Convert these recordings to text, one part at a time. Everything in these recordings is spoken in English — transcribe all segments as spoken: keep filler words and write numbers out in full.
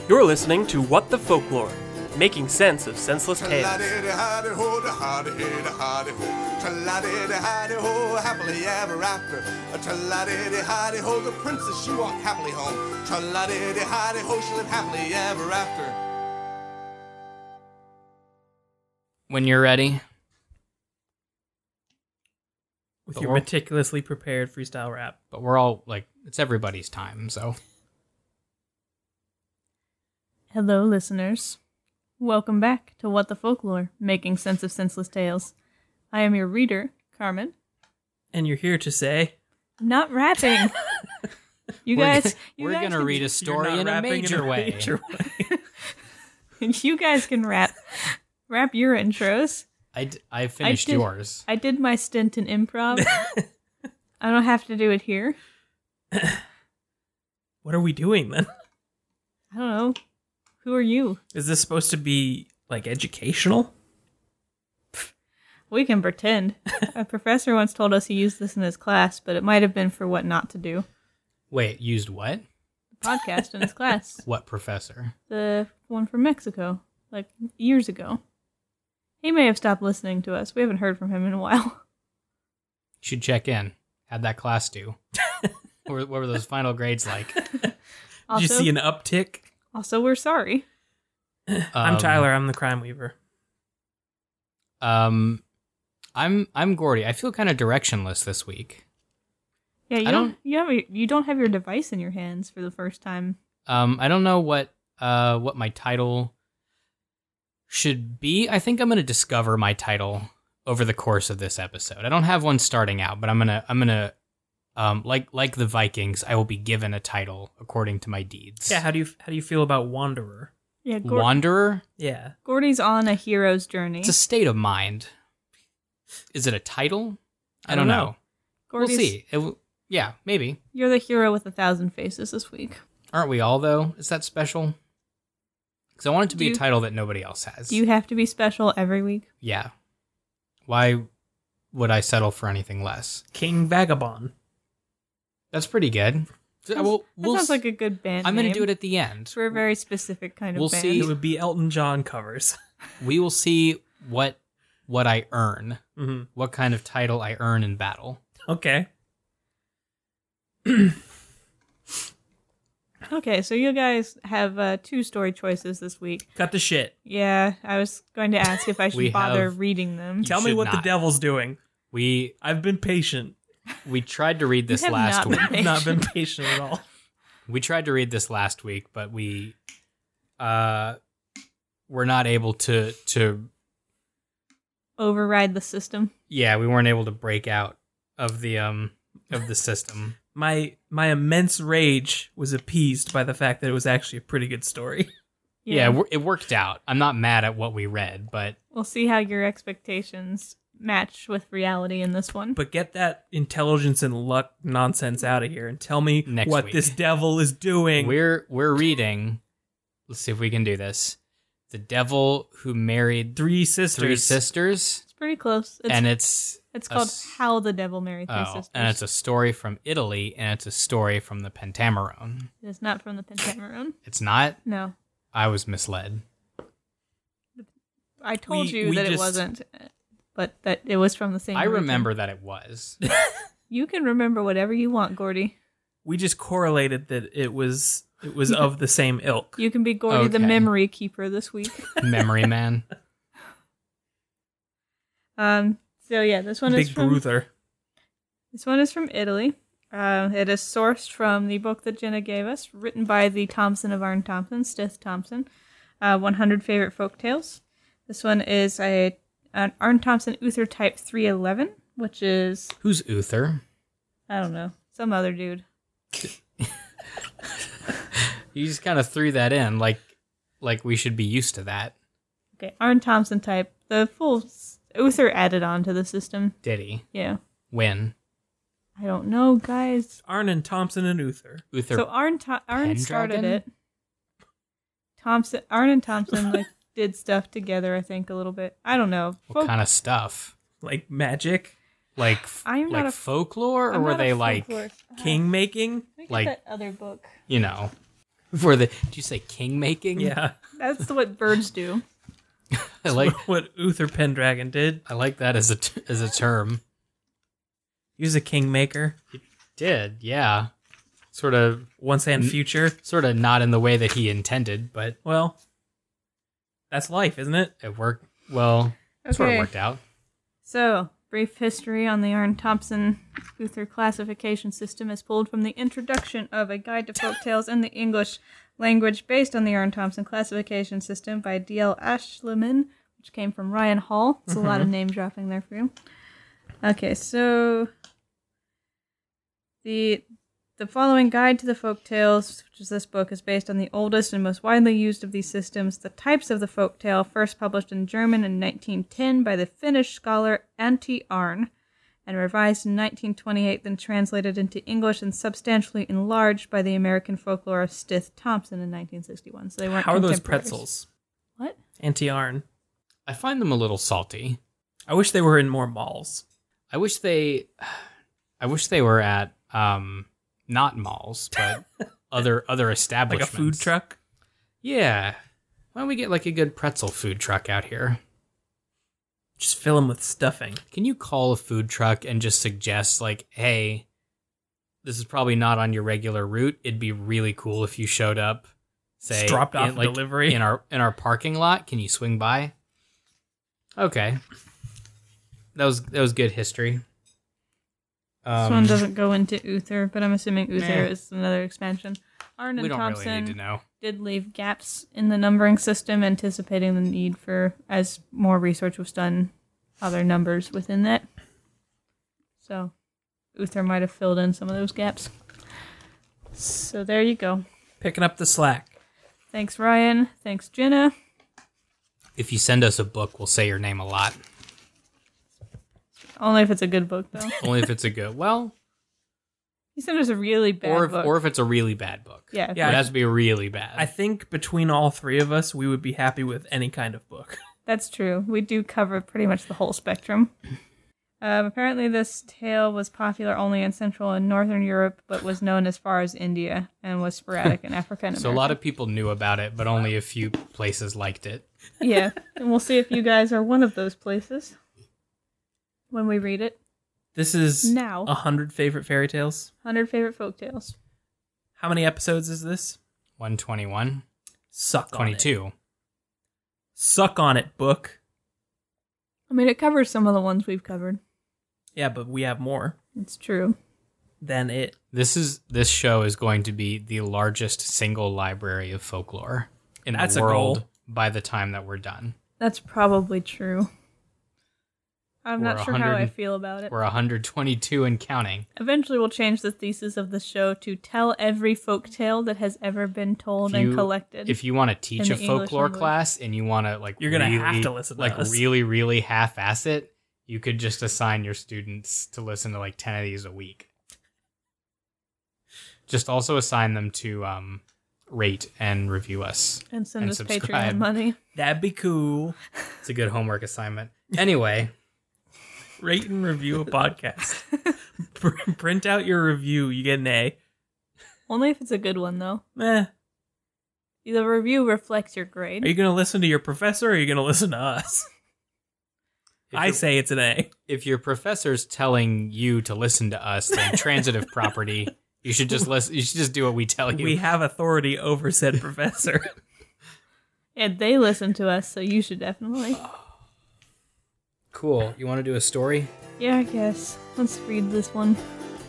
You're listening to What the Folklore, making sense of senseless tales. Tra-la-di-di-hi-di-ho, da-hi-di-hi-di-hi-di-ho. Tra-la-di-di-hi-di-ho, happily ever after. Tra-la-di-di-hi-di-ho, the princess, she walked happily home. Tra-la-di-di-hi-di-ho, she lived happily ever after. When you're ready. With But your we're- meticulously prepared freestyle rap. But we're all, like, it's everybody's time, so. Hello, listeners. Welcome back to What the Folklore, making sense of senseless tales. I am your reader, Carmen. And you're here to say... I'm not rapping. You We're guys, gonna- you We're guys going to can- read a You're story not in a rapping major in a way. major way. You guys can rap, rap your intros. I, d- I finished did- yours. I did my stint in improv. I don't have to do it here. What are we doing then? I don't know. Who are you? Is this supposed to be, like, educational? We can pretend. A professor once told us he used this in his class, but it might have been for what not to do. Wait, used what? The podcast in his class. What professor? The one from Mexico, like years ago. He may have stopped listening to us. We haven't heard from him in a while. Should check in. How'd that class do? what, were, what were those final grades like? Also, Did you see an uptick? also, we're sorry. I'm Um, Tyler. I'm the crime weaver. Um, I'm I'm Gordy. I feel kind of directionless this week. Yeah, you I don't, don't- you have a- you don't have your device in your hands for the first time. Um, I don't know what uh what my title should be. I think I'm gonna discover my title over the course of this episode. I don't have one starting out, but I'm gonna I'm gonna um like like the Vikings, I will be given a title according to my deeds. Yeah, how do you how do you feel about Wanderer? Yeah, Gor- Wanderer. Yeah. Gordy's on a hero's journey. It's a state of mind. Is it a title? I, I don't don't know. know. Gordy's, We'll see. It w- yeah, maybe. You're the hero with a thousand faces this week. Aren't we all though? Is that special? Because I want it to be Do you- a title that nobody else has. Do you have to be special every week? Yeah. Why would I settle for anything less? King Vagabond. That's pretty good. That Well, that we'll sounds s- like a good band I'm going to name. do it at the end. For a very specific kind of We'll band. see. It would be Elton John covers. We will see what what I earn, hmm what kind of title I earn in battle. Okay. Okay, so you guys have uh, two story choices this week. Cut the shit. Yeah, I was going to ask if I should We bother have- reading them. You Tell me should what the not. devil's doing. We I've been patient. we tried to read this have last not week. been I've not been patient at all. We tried to read this last week, but we uh were not able to to Override the system. yeah, we weren't able to break out of the um of the system. My my immense rage was appeased by the fact that it was actually a pretty good story. Yeah, it wor- it worked out. I'm not mad at what we read, but We'll see how your expectations match with reality in this one. But get that intelligence and luck nonsense out of here and tell me Next what week. this devil is doing. we're we're reading. Let's see if we can do this. The Devil Who Married Three sisters. Three Sisters, It's pretty close. It's, and it's it's a called s- How the Devil Married Three oh, Sisters. and it's a story from Italy, and it's a story from the Pentamerone. It's not from the Pentamerone. It's not. No. I was misled. I told We- you we that it just- wasn't, but that it was from the same I region. remember that it was. You can remember whatever you want, Gordy. We just correlated that it was it was of the same ilk. You can be Gordy the Okay. memory keeper this week. Memory Man. Um. So yeah, this one is Big from Bruther. this one is from Italy. Uh, it is sourced from the book that Jenna gave us, written by the Thompson of Arn Thompson, Stith Thompson. Uh, one hundred Favorite Folk Tales. This one is a an Arn Thompson Uther Type three eleven, which is Who's Uther? I don't know, some other dude. You just kind of threw that in, like like we should be used to that. Okay, Arn Thompson type. The full s- Uther added on to the system. Did he? Yeah, When? I don't know, guys. Arnon Thompson and Uther. Uther. So Arn Tho- Arn Pendragon? started it. Thompson, Arn and Thompson like did stuff together. I think a little bit. I don't know. what Folk- kind of stuff? Like magic, Like f- I am like not a- folklore, or I'm were not a they like folklorist. king making. Let me get like- that other book. you know? For the, did you say king making? Yeah. That's what birds do. I like what Uther Pendragon did. I like that as a t- as a term. He was a kingmaker. Did yeah, sort of Once and future. sort of not in the way that he intended, but Well, that's life, isn't it? it worked well. Sort of Okay. worked out. So, brief history on the Arn Thompson Uther classification system is pulled from the introduction of A Guide to Folktales in the English Language based on the Arn Thompson classification system by D L Ashliman, which came from Ryan Hall. It's a lot of name dropping there for you. Okay, so the the following guide to the folktales, which is this book, is based on the oldest and most widely used of these systems, the types of the folktale, first published in German in nineteen ten by the Finnish scholar Antti Arn, and revised in nineteen twenty-eight, then translated into English and substantially enlarged by the American folklorist Stith Thompson in nineteen sixty-one. So they weren't How are those contemporaries. pretzels? What? Anti-Arn. I find them a little salty. I wish they were in more malls. I wish they, I wish they were at um not malls, but other other Like a establishments. food truck. Yeah. Why don't we get like a good pretzel food truck out here? Just fill them with stuffing. Can you call a food truck and just suggest like, hey, this is probably not on your regular route. It'd be really cool if you showed up, say, Just dropped off in, a like, delivery. in our in our parking lot. Can you swing by? Okay. That was that was good history. This Um, one doesn't go into Uther, but I'm assuming Uther Meh. is another expansion. Arn we and don't Thompson really need to know. did leave gaps in the numbering system, anticipating the need for, as more research was done, other numbers within that. So, Uther might have filled in some of those gaps. So there you go. Picking up the slack. Thanks, Ryan. Thanks, Jenna. If you send us a book, we'll say your name a lot. Only if it's a good book, though. Only if it's a good. Well, You sent us a really bad or if, book. or if it's a really bad book. yeah, Yeah, It has to be really bad. I think between all three of us, we would be happy with any kind of book. that's true. We do cover pretty much the whole spectrum. Um, apparently, this tale was popular only in Central and Northern Europe, but was known as far as India and was sporadic in Africa and so a America. lot of people knew about it, but only a few places liked it. Yeah, and we'll see if you guys are one of those places when we read it. This is Now. a hundred favorite fairy tales. one hundred favorite folktales. How many episodes is this? one twenty-one, Suck on it. twenty-two. Suck on it, book. I mean, it covers some of the ones we've covered. Yeah, but we have more It's true. than it. This is this show is going to be the largest single library of folklore in That's the a world goal. by the time that we're done. That's probably true. I'm We're not sure how I one hundred feel about it. We're one hundred twenty-two and counting. Eventually, we'll change the thesis of the show to tell every folktale that has ever been told If you- and collected. If you want to teach In a the English folklore language. class and you want to like You're gonna really, have to listen to like us. really really half-ass it, you could just assign your students to listen to like ten of these a week. Just also assign them to um, rate and review us. and send and us subscribe. Patreon money. That'd be cool. It's a good homework assignment. Anyway, Rate and review a podcast. Pr- Print out your review. You get an A. Only if it's a good one, though. Meh. The review reflects your grade. Are you going to listen to your professor or are you going to listen to us? if I your- say it's an A. if your professor's telling you to listen to us, then transitive property, you should just listen. You should just do what we tell you. We have authority over said professor. And they listen to us, so you should definitely. Cool. You want to do a story? Yeah, I guess. Let's read this one.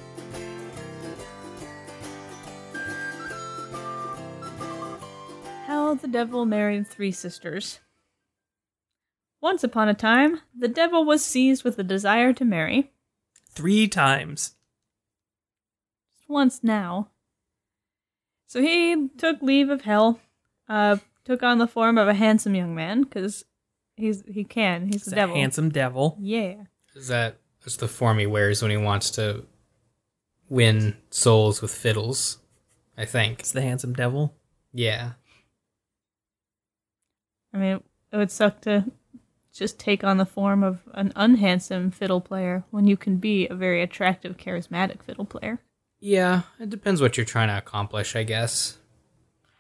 How the Devil Married Three Sisters. Once upon a time, the devil was seized with the desire to marry. Three times. Just once now. So he took leave of hell, uh, took on the form of a handsome young man, because he's he can, he's It's the a devil. handsome devil. Yeah. Is that that's the form he wears when he wants to win souls with fiddles? I think. It's the handsome devil. Yeah. I mean, it would suck to just take on the form of an unhandsome fiddle player when you can be a very attractive, charismatic fiddle player. Yeah. It depends what you're trying to accomplish, I guess.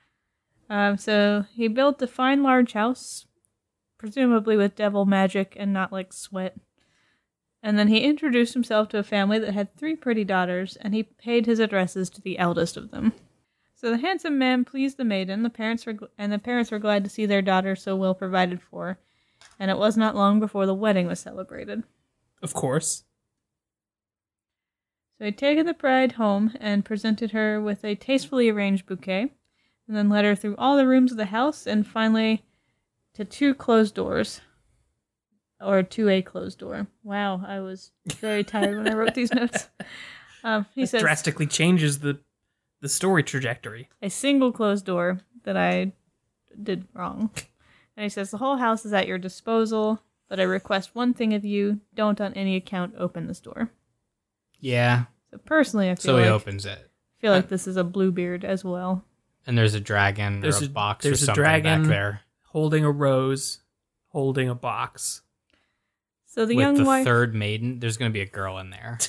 Um, so he built a fine large house, presumably with devil magic and not like sweat. And then he introduced himself to a family that had three pretty daughters, and he paid his addresses to the eldest of them. So the handsome man pleased the maiden, the parents were gl- and the parents were glad to see their daughter so well provided for, and it was not long before the wedding was celebrated. Of course. So he'd taken the bride home and presented her with a tastefully arranged bouquet, and then led her through all the rooms of the house, and finally to two closed doors. Or to a closed door. Wow, I was very tired when I wrote these notes. Um, he It says, drastically changes the the story trajectory. a single closed door that I did wrong. And he says, the whole house is at your disposal, but I request one thing of you, don't on any account open this door. Yeah. So personally, I feel So he like opens it. feel like this is a Bluebeard as well. And there's a dragon There's or a, a- box there's or a something dragon. back there. Holding a rose, holding a box. So the With young the wife, third maiden, there's going to be a girl in there.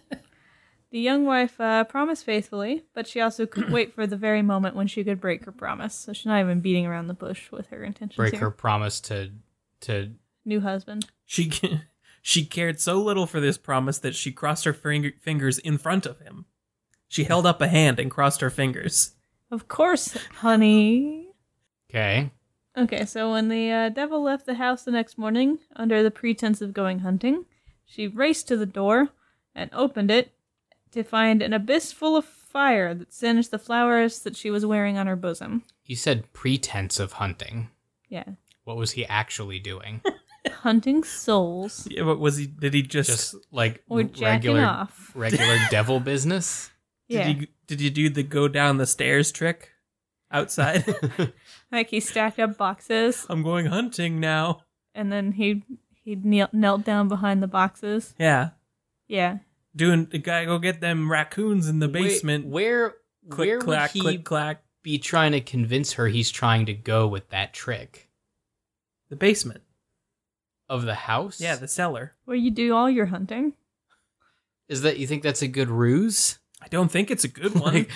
the young wife uh, promised faithfully, but she also couldn't wait for the very moment when she could break her promise. So she's not even beating around the bush with her intentions Break here. her promise to to New husband. She she cared so little for this promise that she crossed her finger, fingers in front of him. She held up a hand and crossed her fingers. Of course, honey. Okay. Okay, so when the uh, devil left the house the next morning, under the pretense of going hunting, she raced to the door and opened it to find an abyss full of fire that singed the flowers that she was wearing on her bosom. You said pretense of hunting. Yeah. What was he actually doing? Hunting souls. Yeah, but was he? Did he just? Just like Or jacking regular off. regular devil business? did Yeah. you did you do the go down the stairs trick outside? Like he stacked up boxes, I'm going hunting now. and then he he kneel, knelt down behind the boxes. Yeah, Yeah. doing. Gotta go get them raccoons in the basement. Wait, where click where clack, would he click clack. be trying to convince her he's trying to go with that trick The basement. of the house? Yeah, the cellar. Where you do all your hunting. Is that you think that's a good ruse? I don't think it's a good one. Like,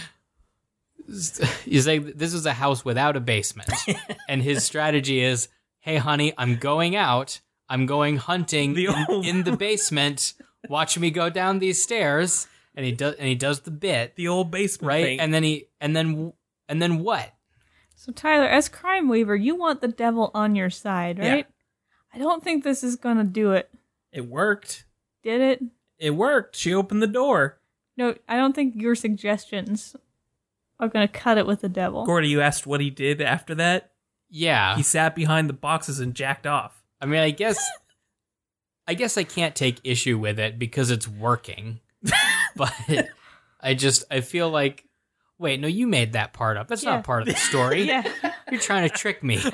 you say this is a house without a basement, and his strategy is, "Hey, honey, I'm going out. I'm going hunting The in, old- in the basement. Watch me go down these stairs." And he does, and he does the bit, the old basement right? thing. And then he, and then, and then what? So Tyler, as Crime Weaver, you want the devil on your side, Yeah. right? I don't think this is gonna do it. It worked. Did it? It worked. She opened the door. No, I don't think your suggestions are gonna cut it with the devil. Gordy, you asked what he did after that? Yeah. He sat behind the boxes and jacked off. I mean, I guess, I guess I can't take issue with it because it's working. But I just, I feel like, wait, no, you made that part up. That's Yeah. not part of the story. Yeah. You're trying to trick me.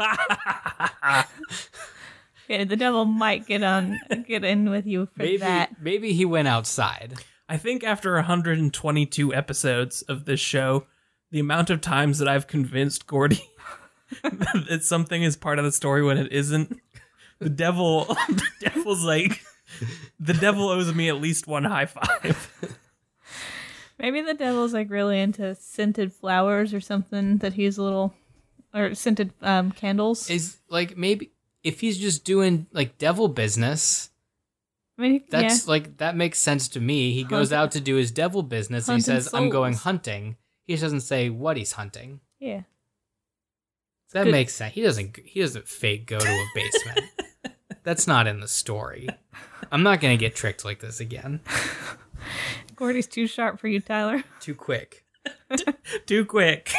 Okay, the devil might get on, get in with you for Maybe, that. maybe he went outside. I think after one hundred twenty-two episodes of this show, the amount of times that I've convinced Gordy that something is part of the story when it isn't, the devil, the devil's like, the devil owes me at least one high five. Maybe the devil's like really into scented flowers or something that he's a little, or scented um, candles. Is like maybe if he's just doing like devil business, I mean, that's yeah. like that makes sense to me. He goes Hunt- out to do his devil business and he hunting says, "I'm going souls. hunting." He just doesn't say what he's hunting. Yeah. That Good. makes sense. He doesn't. He doesn't fake go to a basement. That's not in the story. I'm not gonna get tricked like this again. Gordy's too sharp for you, Tyler. Too quick. Too quick.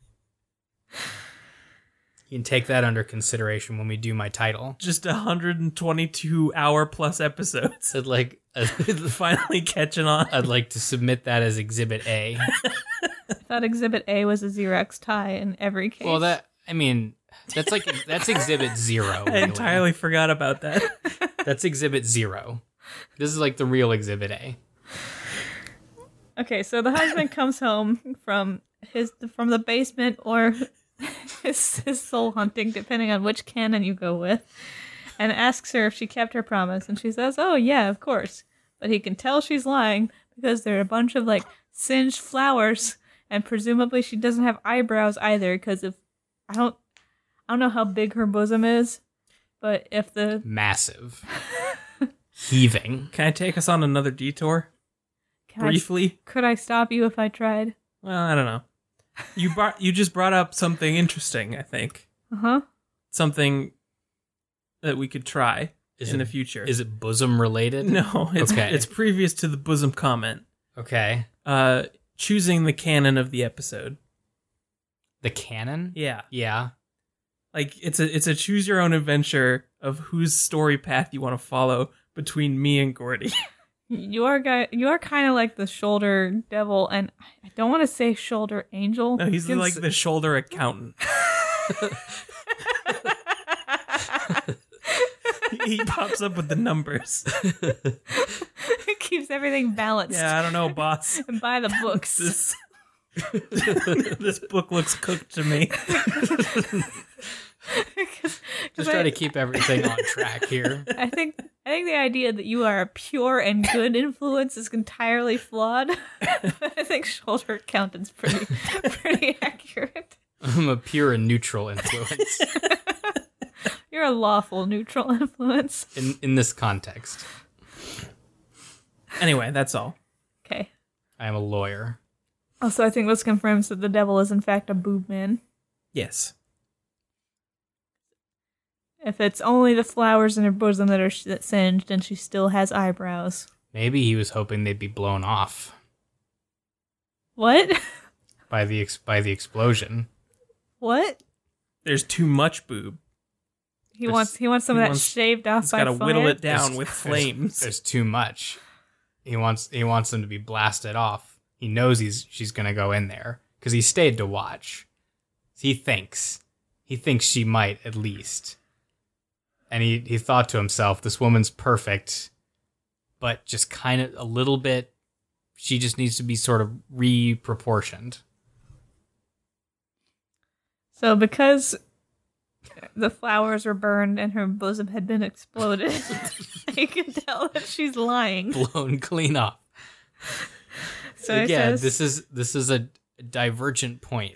You can take that under consideration when we do my title. Just one hundred twenty-two hour plus episodes. I'd like, Finally catching on. I'd like to submit that as Exhibit A. I thought Exhibit A was a Xerox tie in every case. Well, that I mean, that's like that's Exhibit Zero. I really. entirely forgot about that. That's Exhibit Zero. This is like the real Exhibit A. Okay, so the husband comes home from his from the basement or his, his soul hunting, depending on which canon you go with, and asks her if she kept her promise, and she says, "Oh yeah, of course." But he can tell she's lying because there are a bunch of like singed flowers, and presumably she doesn't have eyebrows either. Because if I don't I don't know how big her bosom is, but if the Massive. Heaving. Can I take us on another detour? can Briefly? I, could I stop you if I tried? Well, I don't know. You brought you just brought up something interesting, I think. Uh-huh. Something that we could try Is in it- the future. Is it bosom related? No, it's Okay. it's previous to the bosom comment. Okay. Uh choosing the canon of the episode. The canon? Yeah. Yeah. Like it's a it's a choose your own adventure of whose story path you want to follow between me and Gordy. You are guy you are kind of like the shoulder devil, and I don't want to say shoulder angel. No, he's can like s- the shoulder accountant. He pops up with the numbers. It keeps everything balanced. Yeah, I don't know, boss. And buy the books. This this book looks cooked to me. Just try to keep everything on track here. I think I think the idea that you are a pure and good influence is entirely flawed. I think shoulder accountant's pretty pretty accurate. I'm a pure and neutral influence You're a lawful neutral influence. in, in this context. Anyway, that's all. Okay. I am a lawyer. Also, I think this confirms that the devil is in fact a boob man. Yes. If it's only the flowers in her bosom that are sh- that singed, and she still has eyebrows. Maybe he was hoping they'd be blown off What? by the ex- by the explosion. What? There's too much boob. He There's- wants he wants some he of that wants- shaved off He's by got to fire. whittle it down There's- with there's- flames. There's too much. He wants he wants them to be blasted off. He knows he's she's gonna go in there because he stayed to watch. He thinks he thinks she might at least, and he he thought to himself, "This woman's perfect, but just kind of a little bit. She just needs to be sort of re-proportioned." So because the flowers were burned and her bosom had been exploded, you can tell that she's lying. Blown clean off. So it Again, says, this is this is a divergent point.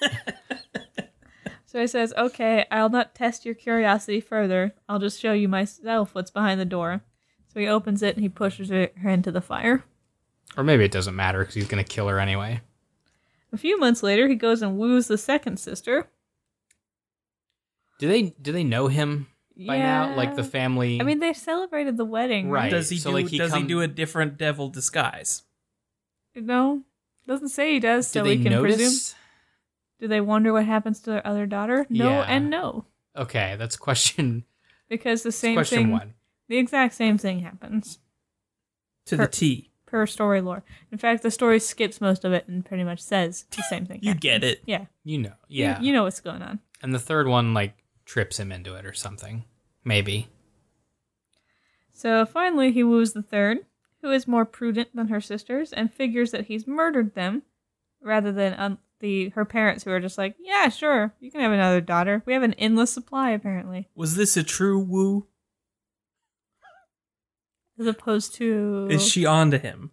so he says, okay, I'll not test your curiosity further. I'll just show you myself what's behind the door. So he opens it and he pushes her her into the fire. Or maybe it doesn't matter because he's gonna kill her anyway. A few months later, he goes and woos the second sister. Do they do they know him by now? Yeah. Like the family? I mean, they celebrated the wedding, right? Right. Does he So, do like, he does he come- do a different devil disguise? No, doesn't say he does, do so they we can notice? presume. Do they wonder what happens to their other daughter? No Yeah. and no, Okay, that's question because the same question thing, one. the exact same thing happens To Per- the T. per story lore. In fact, the story skips most of it and pretty much says the same thing. You happens. get it. Yeah, You know, You- yeah. you know what's going on. And the third one like trips him into it or something. Maybe. So finally, he woos the third, who is more prudent than her sisters and figures that he's murdered them, rather than um, the her parents who are just like, yeah, sure, you can have another daughter. We have an endless supply, apparently, Was this a true woo? as opposed to. Is she on to him?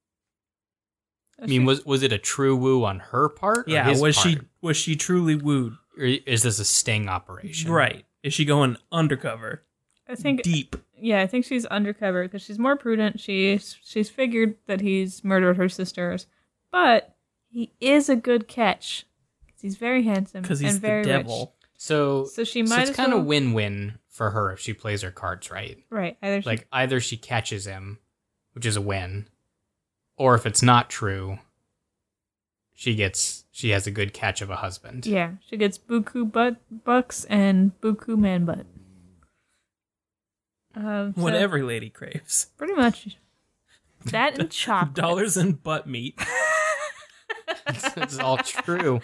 I mean, was was it a true woo on her part? Or Yeah, his was she part? was she truly wooed? Or is this a sting operation? Right. Is she going undercover? I think Deep. Yeah, I think she's undercover because she's more prudent. She's she's figured that he's murdered her sisters, but he is a good catch because he's very handsome Because and he's the very devil. rich. So So she so might it's as kind well- of win-win for her if she plays her cards right. Right? Either she, Like either she catches him, which is a win, or if it's not true, she gets she has a good catch of a husband. yeah, she gets buku butt bucks and buku man butt. Um, so What every lady craves. pretty much that and chocolate. Dollars and butt meat. It's all true.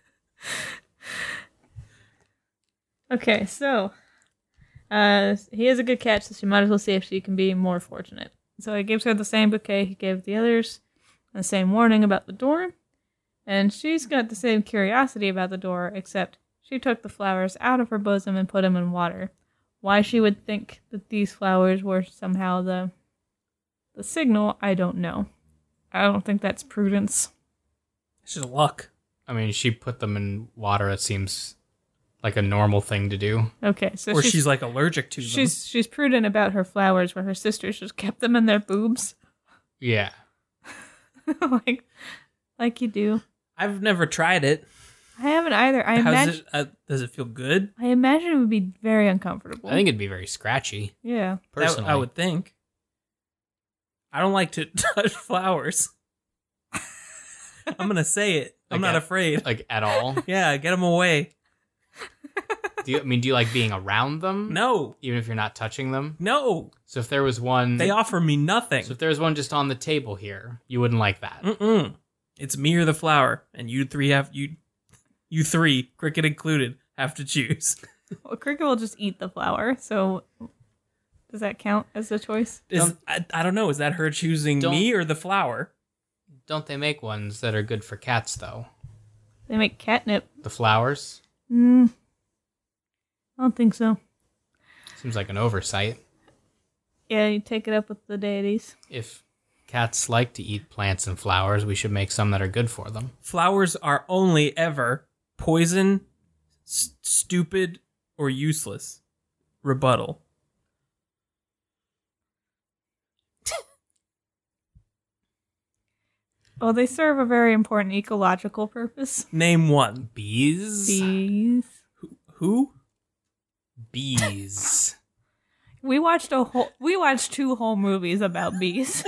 Okay, so uh, he is a good catch, so she might as well see if she can be more fortunate. So he gives her the same bouquet he gave the others, the same warning about the door, and she's got the same curiosity about the door, except she took the flowers out of her bosom and put them in water. Why she would think that these flowers were somehow the the signal, I don't know. I don't think that's prudence. It's just luck. I mean, she put them in water that seems like a normal thing to do. Okay, so Or she's, she's, like allergic to them. she's she's prudent about her flowers, where her sisters just kept them in their boobs, Yeah. like like you do. I've never tried it. I haven't either. I How's imagine it? Uh, does it feel good? I imagine it would be very uncomfortable. I think it'd be very scratchy, yeah. That- personally. I would think. I don't like to touch flowers. I'm gonna say it. I'm Like not at- afraid. Like, at all. Yeah, get them away. Do you, I mean, do you like being around them? No, Even if you're not touching them? no. So if there was one... They offer me nothing. So if there was one just on the table here, you wouldn't like that. Mm-mm. It's me or the flower, and you three have you, you three, Cricket included, have to choose. Well, Cricket will just eat the flower. So does that count as a choice? Is, I, I don't know. Is that her choosing Don't- me or the flower? Don't they make ones that are good for cats, though? They make catnip. The flowers? Mm, I don't think so. Seems like an oversight. Yeah, you take it up with the deities. If cats like to eat plants and flowers, we should make some that are good for them. Flowers are only ever poison, s- stupid, or useless. Rebuttal. Well, they serve a very important ecological purpose. Name one. Bees? Bees. Who? Bees. We watched a whole. We watched two whole movies about bees.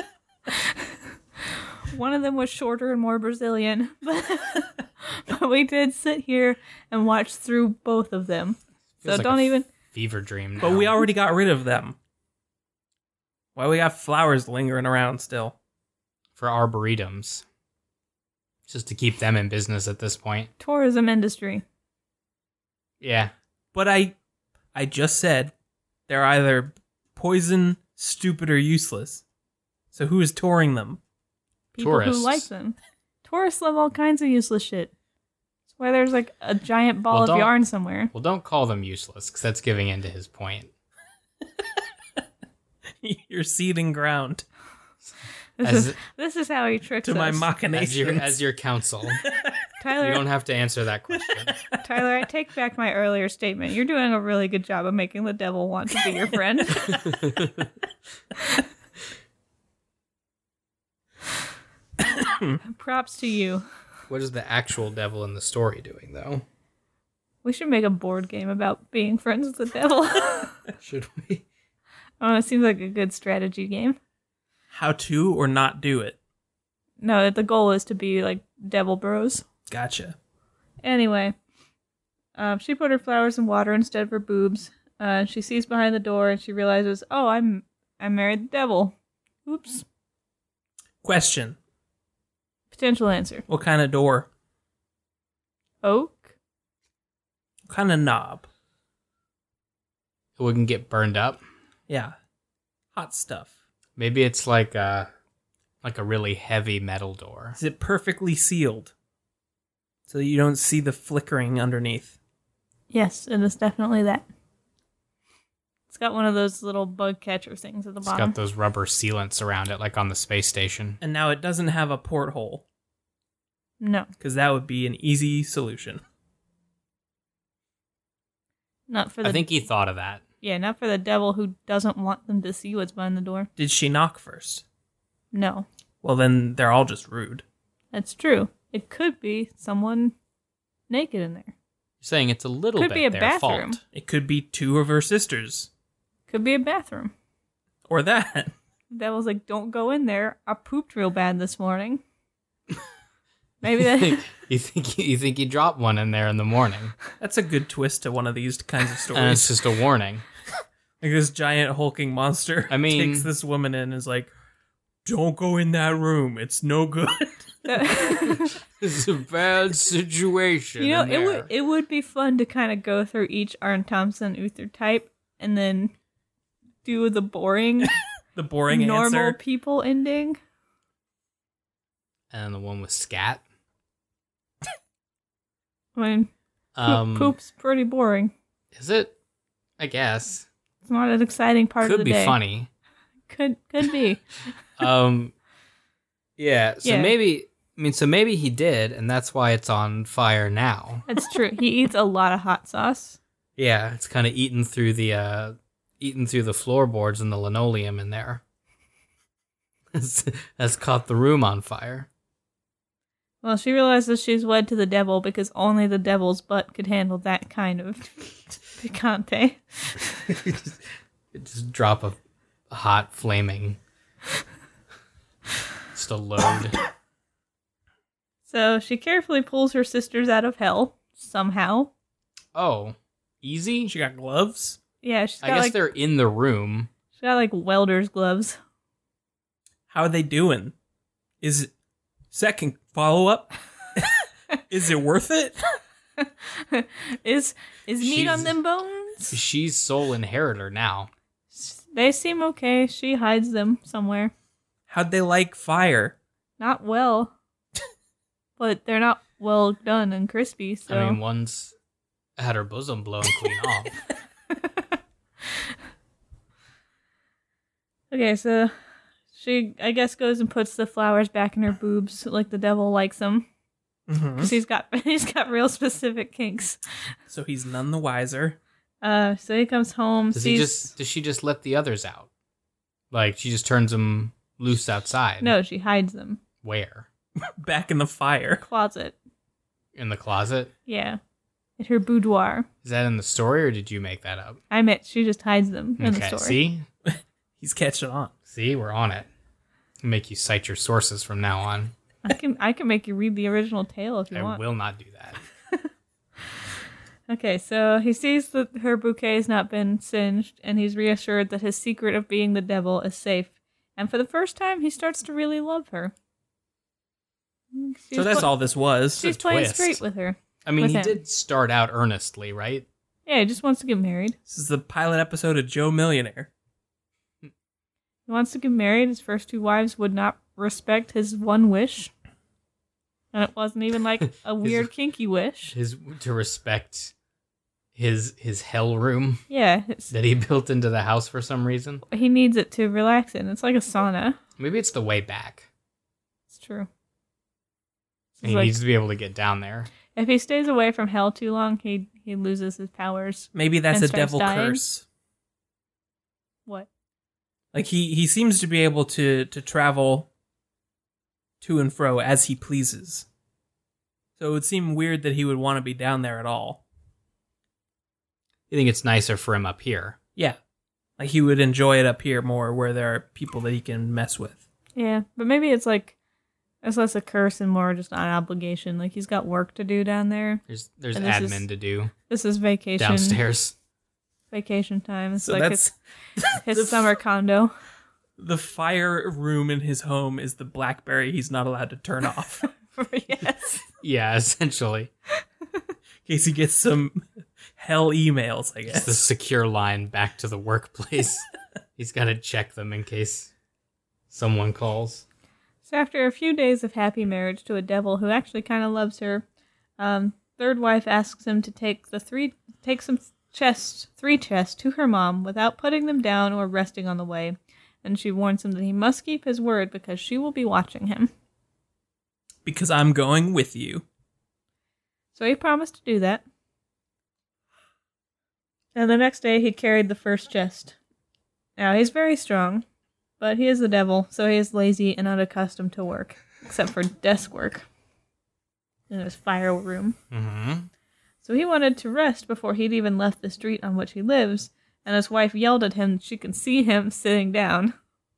One of them was shorter and more Brazilian, but, but we did sit here and watch through both of them. So Feels like don't a even. Fever dream now. But we already got rid of them. Why we got flowers lingering around still? For arboretums. Just to keep them in business at this point. Tourism industry. Yeah. But I, I just said they're either poison, stupid, or useless. So who is touring them? People Tourists. who like them. Tourists love all kinds of useless shit. That's why there's like a giant ball Well, of don't- yarn somewhere. Well, don't call them useless, because that's giving in to his point. You're seeding ground This As- is this is how he tricks to my us. As machinations. your, as your counsel. Tyler, You don't have to answer that question. Tyler, I take back my earlier statement. You're doing a really good job of making the devil want to be your friend. Props to you. What is the actual devil in the story doing, though? We should make a board game about being friends with the devil. Should we? Oh, it seems like a good strategy game. How to or not do it. No, the goal is to be like devil bros. Gotcha. Anyway, um, she put her flowers in water instead of her boobs. Uh, she sees behind the door and she realizes, oh, I'm I married the devil. Oops. Question. Potential answer. What kind of door? Oak? What kind of knob? It wouldn't get burned up. Yeah. Hot stuff. Maybe it's like a, like a really heavy metal door. Is it perfectly sealed? So that you don't see the flickering underneath. Yes, it is definitely that. It's got one of those little bug catcher things at the It's bottom. got those rubber sealants around it, like on the space station. And now it doesn't have a porthole. No, Because that would be an easy solution. not for the. I think he thought of that. Yeah, not for the devil who doesn't want them to see what's behind the door. Did she knock first? No, Well, then they're all just rude. that's true. It could be someone naked in there. You're saying it's a little Could bit be a their bathroom. fault. It could be two of her sisters. Could be a bathroom. Or that. The devil's like, don't go in there. I pooped real bad this morning. Maybe that. You think you think you dropped one in there in the morning, That's a good twist to one of these kinds of and it's stories. just a warning. Like this giant hulking monster I mean- takes this woman in and is like, don't go in that room. It's no good. It's a bad situation. You know, in it there. would it would be fun to kind of go through each Arn Thompson Uther type and then do the boring, The boring normal answer. people ending. And the one with scat. I mean, poop, Um, poop's pretty boring. Is it? I guess. It's not an exciting part of Could the be day. funny. Could could be. Um, yeah. So Yeah. maybe I mean, so maybe he did, and that's why it's on fire now. That's true. He eats a lot of hot sauce. Yeah, it's kind of eaten through the uh, eaten through the floorboards and the linoleum in there. Has caught the room on fire. Well, she realizes she's wed to the devil because only the devil's butt could handle that kind of picante. just, just drop a hot, flaming, just a load. So she carefully pulls her sisters out of hell, somehow. Oh, easy? She got gloves. Yeah, she's I got guess like they're in the room. she's got like welder's gloves. How are they doing? Is it second follow up? Is it worth it? is is meat She's- on them bones? She's sole inheritor now. They seem okay. She hides them somewhere. How'd they like fire? Not well. But they're not well done and crispy, so I mean, one's had her bosom blown clean off. Okay, so she, I guess, goes and puts the flowers back in her boobs like the devil likes them. Mm-hmm. Because he's got he's got real specific kinks. So he's none the wiser. Uh, so he comes home. Does sees, he just? Does she just let the others out? Like she just turns them loose outside? No, she hides them. Where? Back in the fire. Closet. In the closet? Yeah. In her boudoir. Is that in the story, or did you make that up? I meant she just hides them in the Okay. story. See, He's catching on. see, we're on it. Make you cite your sources from now on. I can I can make you read the original tale if you I want. will not do that. Okay, so he sees that her bouquet has not been singed, and he's reassured that his secret of being the devil is safe. And for the first time, he starts to really love her. She's So that's pl- all this was. She's a playing twist. straight with her. I mean, With he him. did start out earnestly, right? Yeah, he just wants to get married. This is the pilot episode of Joe Millionaire. He wants to get married. His first two wives would not respect his one wish. And it wasn't even like a weird kinky wish. His to respect his his hell room Yeah, it's, that he built into the house for some reason. he needs it to relax in. It's like a sauna. Maybe it's the way back. It's true. It's He like, needs to be able to get down there. if he stays away from hell too long, he he loses his powers. Maybe that's And a starts devil dying? curse. What? Like he, he seems to be able to, to travel to and fro as he pleases. So it would seem weird that he would want to be down there at all. You think it's nicer for him up here? Yeah. Like he would enjoy it up here more where there are people that he can mess with. Yeah, but maybe it's like it's less a curse and more just an obligation. Like he's got work to do down there. There's there's And this admin is- to do This is vacation. downstairs. Vacation time. It's So like that's his, his summer condo. the fire room in his home is the BlackBerry he's not allowed to turn off. Yes. Yeah, essentially. In case he gets some hell emails, I It's guess. the secure line back to the workplace. He's got to check them in case someone calls. So after a few days of happy marriage to a devil who actually kind of loves her, um, third wife asks him to take the three take some chests, three chests, to her mom without putting them down or resting on the way, and she warns him that he must keep his word because she will be watching him. Because I'm going with you. So he promised to do that. And the next day he carried the first chest. Now he's very strong, but he is the devil, so he is lazy and unaccustomed to work, except for desk work in his fire room. Mm-hmm. So he wanted to rest before he'd even left the street on which he lives, and his wife yelled at him that she can see him sitting down.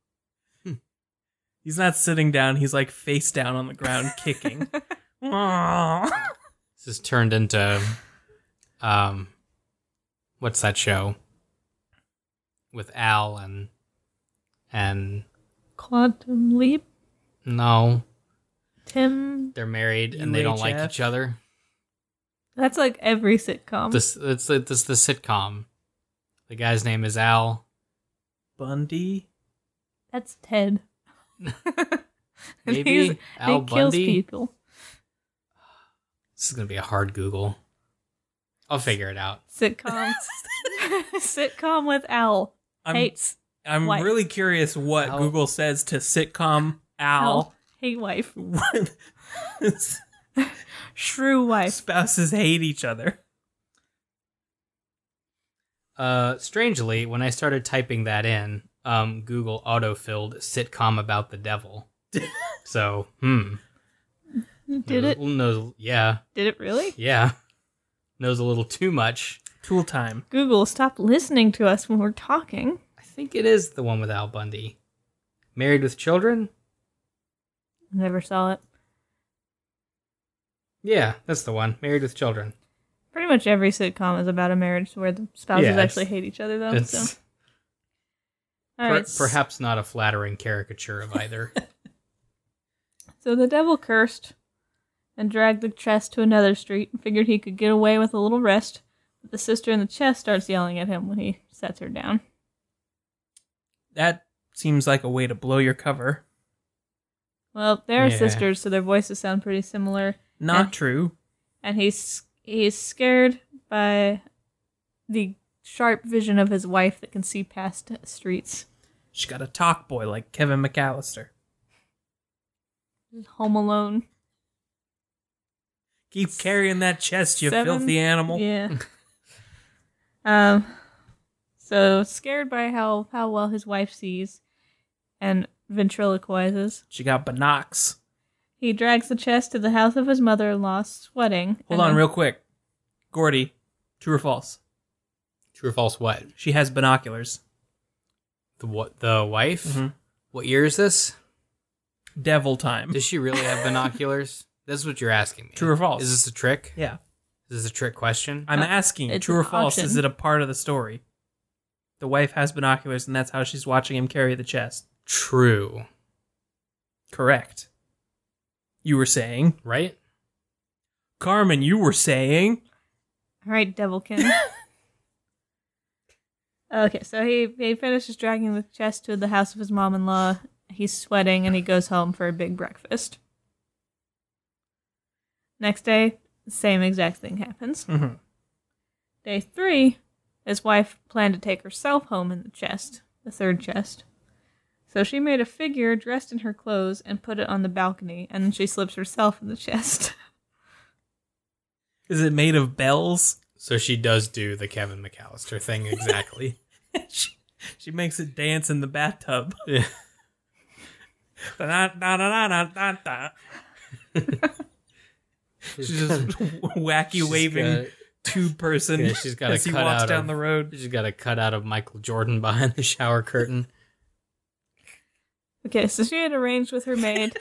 He's not sitting down, he's like face down on the ground kicking. Aww. This is turned into, um, what's that show with Al and and Quantum Leap? no, Tim? they're married and they don't like U H F? each other. That's like every sitcom. This it's it's the sitcom. The guy's name is Al. Bundy? That's Ted. And Maybe he's- Al he kills Bundy. people. This is gonna be a hard Google. I'll figure it out. Sitcom. Sitcom with Al. I'm, Hates I'm wife. really curious what Al- Google says to sitcom Al. Al. Hate wife. Shrew wife. Spouses hate each other. Uh, strangely, when I started typing that in, um, Google autofilled sitcom about the devil. So, hmm. Did knows, it? Knows, yeah, Did it really? yeah. Knows a little too much. Tool time. Google, stop listening to us when we're talking. I think it is the one with Al Bundy. Married with Children? Never saw it. Yeah, that's the one. Married with Children. Pretty much every sitcom is about a marriage where the spouses Yeah, it's- actually hate each other, though. It's So. per- All right. perhaps not a flattering caricature of either. So the devil cursed and dragged the chest to another street and figured he could get away with a little rest. But the sister in the chest starts yelling at him when he sets her down. That seems like a way to blow your cover. Well, they're Yeah. sisters, so their voices sound pretty similar. Not Yeah. true. And he's he's scared by the sharp vision of his wife that can see past streets. She got a talk boy like Kevin McAllister. Home Alone. Keep carrying that chest, you Seven? filthy animal. Yeah. um. So scared by how how well his wife sees, and ventriloquizes, She got binocs. he drags the chest to the house of his mother-in-law, sweating. Hold and on then- real quick. Gordy, true or false? True or false what? She has binoculars. The what? The wife? Mhm. What year is this? Devil time. Does she really have binoculars? That's what you're asking me. True or false? Is this a trick? Yeah. Is this a trick question? I'm Uh, asking, it's true or an false, option. is it a part of the story? The wife has binoculars, and that's how she's watching him carry the chest. True. Correct. You were saying? Right? Carmen, you were saying? All right, Devilkin. Okay, so he, he finishes dragging the chest to the house of his mom-in-law. He's sweating, and he goes home for a big breakfast. Next day, the same exact thing happens. Mm-hmm. Day three, his wife planned to take herself home in the chest, the third chest. So she made a figure dressed in her clothes and put it on the balcony, and then she slips herself in the chest. Is it made of bells? So she does do the Kevin McAllister thing exactly. she, she makes it dance in the bathtub. Yeah. Da-da-da-da-da-da-da. She's just wacky She's waving got- tube person Yeah, she's got as a he cut walks out down of- the road. She's got a cutout of Michael Jordan behind the shower curtain. Okay, so she had arranged with her maid.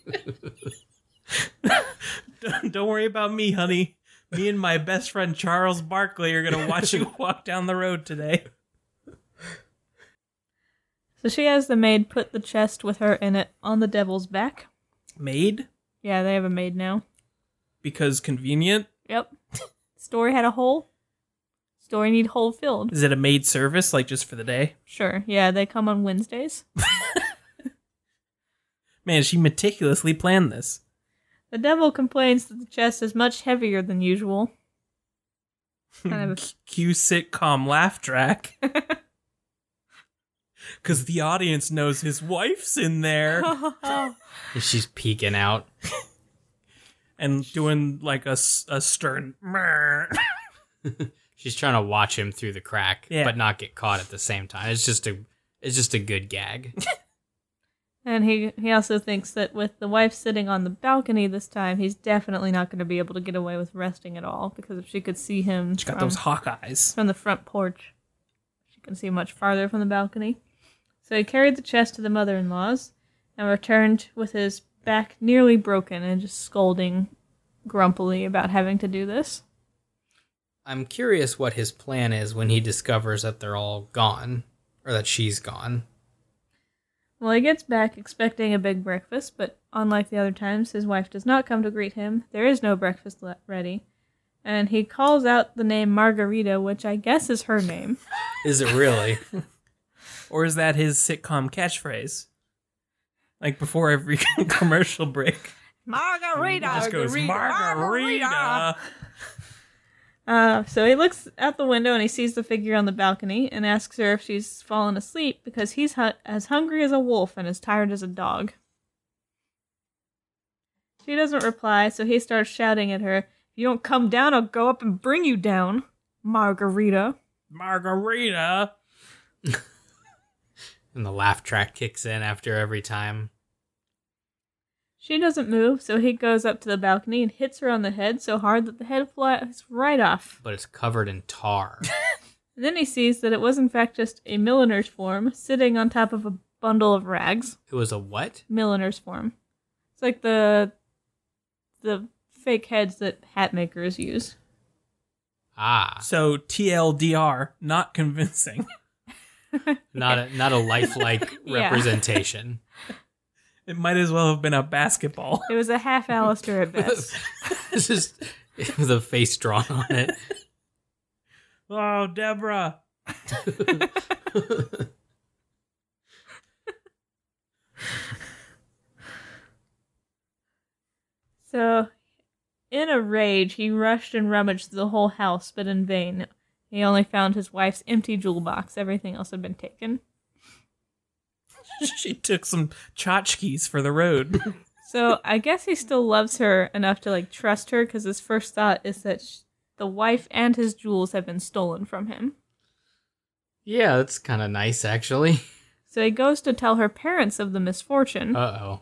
Don't, don't worry about me, honey. Me and my best friend Charles Barkley are going to watch you walk down the road today. So she has the maid put the chest with her in it on the devil's back. Maid? Yeah, they have a maid now. Because convenient? Yep. Story had a hole. Story need hole filled. Is it a maid service, like just for the day? Sure. Yeah, they come on Wednesdays. Man, she meticulously planned this. The devil complains that the chest is much heavier than usual. Kind of Cue sitcom laugh track. Because the audience knows his wife's in there. She's peeking out. And doing like a, s- a stern... "Mrr." She's trying to watch him through the crack, Yeah. but not get caught at the same time. It's just a, it's just a good gag. And he he also thinks that with the wife sitting on the balcony this time, he's definitely not going to be able to get away with resting at all, because if she could see him She got from, those hawk eyes. from the front porch, she can see much farther from the balcony. So he carried the chest to the mother-in-law's and returned with his back nearly broken and just scolding grumpily about having to do this. I'm curious what his plan is when he discovers that they're all gone, or that she's gone. Well, he gets back expecting a big breakfast, but unlike the other times, his wife does not come to greet him. There is no breakfast le- ready. And he calls out the name Margarita, which I guess is her name. Is it really? Or is that his sitcom catchphrase? Like before every commercial break. Margarita! Just goes, Margarita! Uh, so he looks out the window and he sees the figure on the balcony and asks her if she's fallen asleep because he's hu- as hungry as a wolf and as tired as a dog. She doesn't reply, so he starts shouting at her, "If you don't come down, I'll go up and bring you down, Margarita." Margarita. And the laugh track kicks in after every time. She doesn't move, so he goes up to the balcony and hits her on the head so hard that the head flies right off. But it's covered in tar. And then he sees that it was in fact just a milliner's form sitting on top of a bundle of rags. It was a what? Milliner's form. It's like the the fake heads that hat makers use. Ah. So T L D R, not convincing. Not a not a lifelike Yeah. representation. It might as well have been a basketball. It was a half Alistair at best. This is with a face drawn on it. Oh, Deborah. So, in a rage, he rushed and rummaged the whole house, but in vain. He only found his wife's empty jewel box. Everything else had been taken. She took some tchotchkes for the road. So, I guess he still loves her enough to, like, trust her, because his first thought is that sh- the wife and his jewels have been stolen from him. Yeah, that's kind of nice, actually. So he goes to tell her parents of the misfortune. Uh-oh.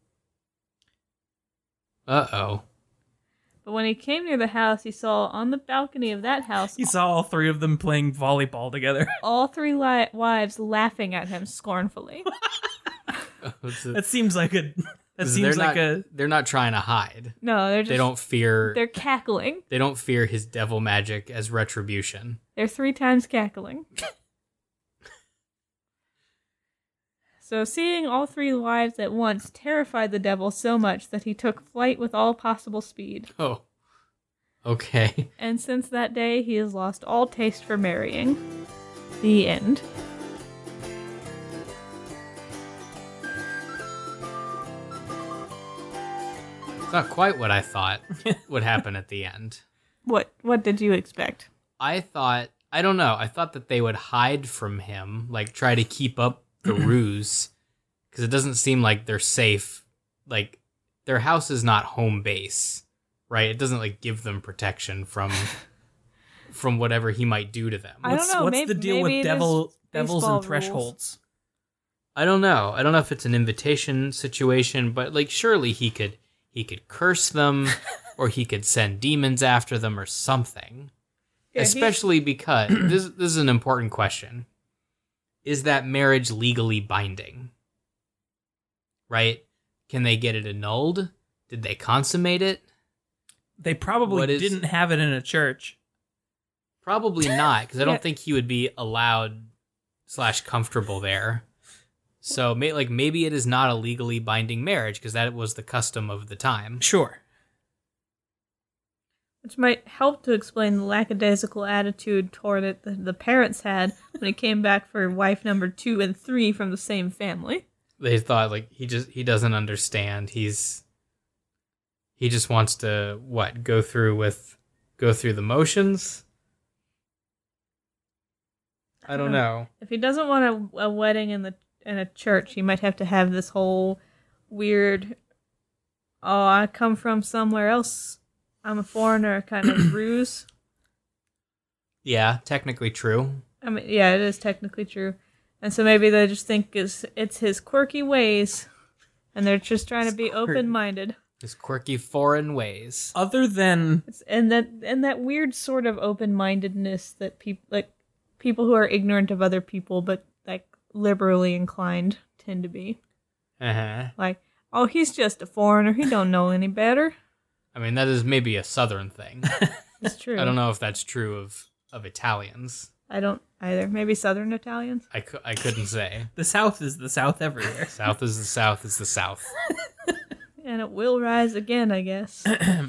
Uh-oh. But when he came near the house, he saw on the balcony of that house He saw all three of them playing volleyball together. all three li- wives laughing at him scornfully. That seems like a. That they're seems like not, a. They're not trying to hide. No, they're just They don't fear. they're cackling. They don't fear his devil magic as retribution. They're three times cackling. So seeing all three wives at once terrified the devil so much that he took flight with all possible speed. Oh. Okay. And since that day, he has lost all taste for marrying. The end. It's not quite what I thought would happen at the end. What what did you expect? I thought, I don't know, I thought that they would hide from him, like try to keep up the ruse, because it doesn't seem like they're safe. Like, their house is not home base, right? It doesn't, like, give them protection from from whatever he might do to them. I don't What's, know, what's maybe- the deal maybe with it is devil, devils baseball and rules. thresholds? I don't know. I don't know if it's an invitation situation, but, like, surely he could he could curse them, or he could send demons after them or something. Yeah, he- Especially because this this is an important question. Is that marriage legally binding? Right? Can they get it annulled? Did they consummate it? They probably What is- didn't have it in a church. Probably not, because I don't Yeah. think he would be allowed slash comfortable there. So, may, like, maybe it is not a legally binding marriage, because that was the custom of the time. Sure. Which might help to explain the lackadaisical attitude toward it that the parents had when he came back for wife number two and three from the same family. They thought, like, he just he doesn't understand. He's he just wants to what go through with go through the motions. I don't know. If he doesn't want a, a wedding in the in a church, he might have to have this whole weird, oh, I come from somewhere else, I'm a foreigner kind of ruse. Yeah, technically true. I mean, yeah, it is technically true. And so maybe they just think it's, it's his quirky ways, and they're just trying to be quirky. open-minded. His quirky foreign ways. Other than It's, and that and that weird sort of open-mindedness that people like people who are ignorant of other people but like liberally inclined tend to be. Uh-huh. Like, oh, he's just a foreigner. He don't know any better. I mean, that is maybe a southern thing. It's true. I don't know if that's true of, of Italians. I don't either. Maybe Southern Italians. I, cou- I couldn't say. the South is the South everywhere. South is the South is the South. And it will rise again, I guess.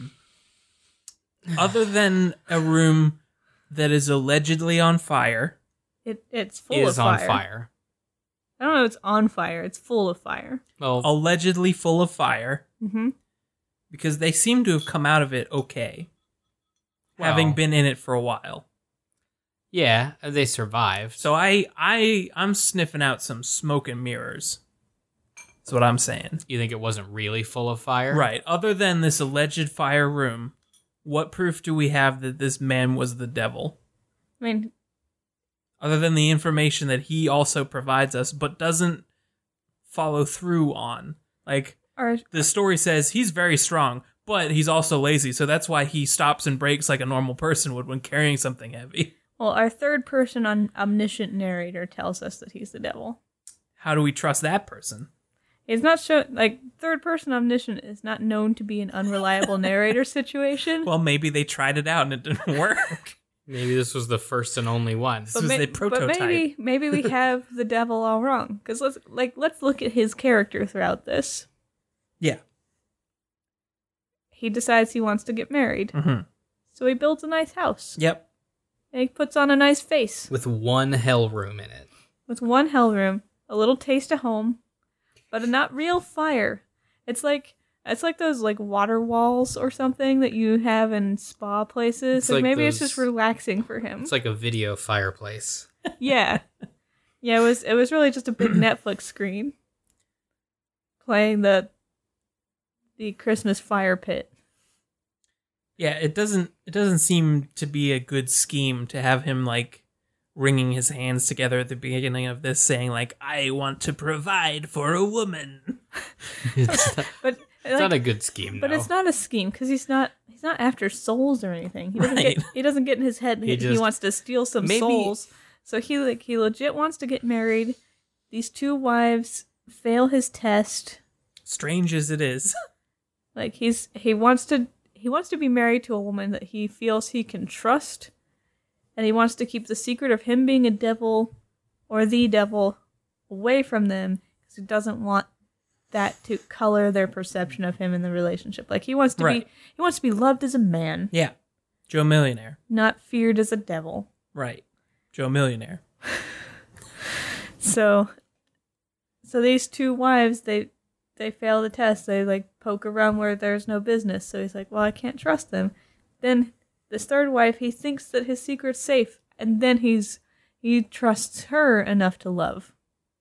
Other than a room that is allegedly on fire, It it's full is of on fire. fire. I don't know if it's on fire. It's full of fire. Well, allegedly full of fire, Mm-hmm. because they seem to have come out of it okay, having Well. been in it for a while. yeah, they survived. So I, I, I'm sniffing out some smoke and mirrors. That's what I'm saying. You think it wasn't really full of fire? Right. Other than this alleged fire room, what proof do we have that this man was the devil? I mean, Other than the information that he also provides us, but doesn't follow through on. Like, or the story says he's very strong, but he's also lazy, so that's why he stops and breaks like a normal person would when carrying something heavy. well, our third person on omniscient narrator tells us that he's the devil. How do we trust that person? It's not show like third person omniscient is not known to be an unreliable narrator situation. Well, maybe they tried it out and it didn't work. Maybe this was the first and only one. This was a prototype. But maybe maybe we have the devil all wrong. Because let's like let's look at his character throughout this. Yeah. He decides he wants to get married, Mm-hmm. so he builds a nice house. Yep. And he puts on a nice face With one hell room in it. with one hell room, a little taste of home, but not real fire. It's like it's like those like water walls or something that you have in spa places. It's Like, like maybe it's those- just relaxing for him. It's like a video fireplace. Yeah. Yeah, it was it was really just a big Netflix screen playing the the Christmas fire pit. Yeah, it doesn't it doesn't seem to be a good scheme to have him like wringing his hands together at the beginning of this saying like, I want to provide for a woman. It's not, But it's like, not a good scheme, but though. it's not a scheme because he's not he's not after souls or anything. He doesn't Right. get he doesn't get in his head that He he, just- wants to steal some Maybe- souls. So he like he legit wants to get married. These two wives fail his test. Strange as it is. Like he's he wants to he wants to be married to a woman that he feels he can trust, and he wants to keep the secret of him being a devil or the devil away from them because he doesn't want that to color their perception of him in the relationship. Like he wants to Right. be he wants to be loved as a man, Yeah. Joe Millionaire. not feared as a devil. Right. Joe Millionaire. So so these two wives, they they fail the test. They like poke around where there's no business. So he's like, well, I can't trust them. Then this third wife, he thinks that his secret's safe, and then he's he trusts her enough to love.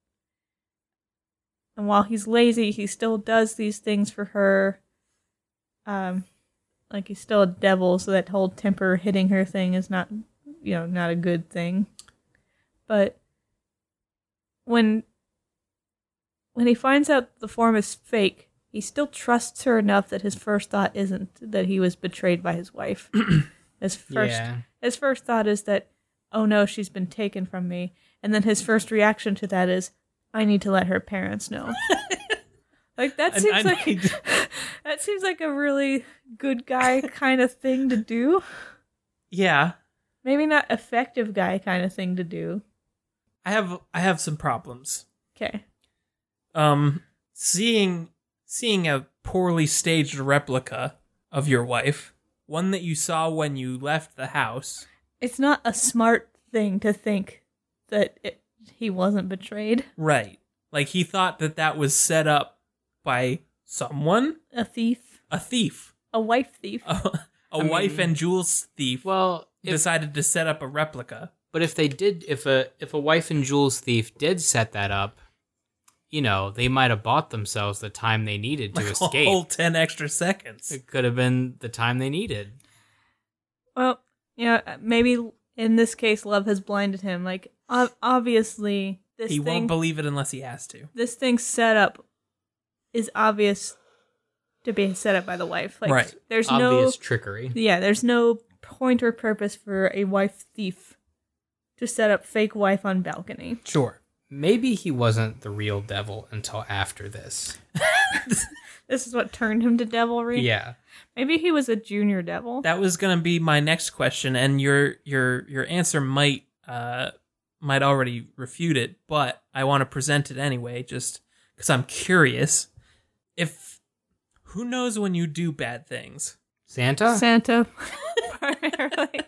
And while he's lazy, he still does these things for her. Um, like he's still a devil, so that whole temper hitting her thing is not, you know, not a good thing. But when when he finds out the form is fake, he still trusts her enough that his first thought isn't that he was betrayed by his wife. His first Yeah. his first thought is that, oh no, she's been taken from me. And then his first reaction to that is, I need to let her parents know. Like that I- seems I like need- that seems like a really good guy kind of thing to do. Yeah. Maybe not effective guy kind of thing to do. I have I have some problems. Okay. Um seeing seeing a poorly staged replica of your wife, one that you saw when you left the house. It's not a smart thing to think that it, he wasn't betrayed. Right. Like he thought that that was set up by someone, A thief. a thief, A wife thief. a, a I wife mean- and jewels thief. Well, if, decided to set up a replica. but if they did, if a if a wife and jewels thief did set that up, you know, they might have bought themselves the time they needed to Like escape. a whole ten extra seconds. It could have been the time they needed. Well, yeah, maybe in this case, love has blinded him. Like, ob- obviously, this He thing, won't believe it unless he has to. this thing's set up is obvious to be set up by the wife. Like, Right. there's Obvious no, trickery. yeah, there's no point or purpose for a wife thief to set up fake wife on balcony. Sure. Maybe he wasn't the real devil until after this. This is what turned him to devilry. Yeah. Maybe he was a junior devil. That was going to be my next question, and your your your answer might uh might already refute it, but I want to present it anyway, just because I'm curious. If who knows when you do bad things? Santa? Santa, primarily.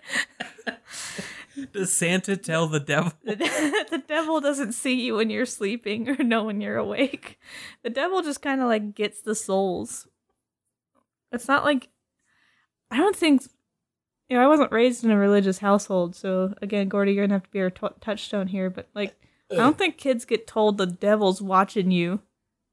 Does Santa tell the devil? The, de- the devil doesn't see you when you're sleeping or know when you're awake. The devil just kind of like gets the souls. It's not like I don't think you know. I wasn't raised in a religious household, so again, Gordy, you're gonna have to be our t- touchstone here. But like, I don't think kids get told the devil's watching you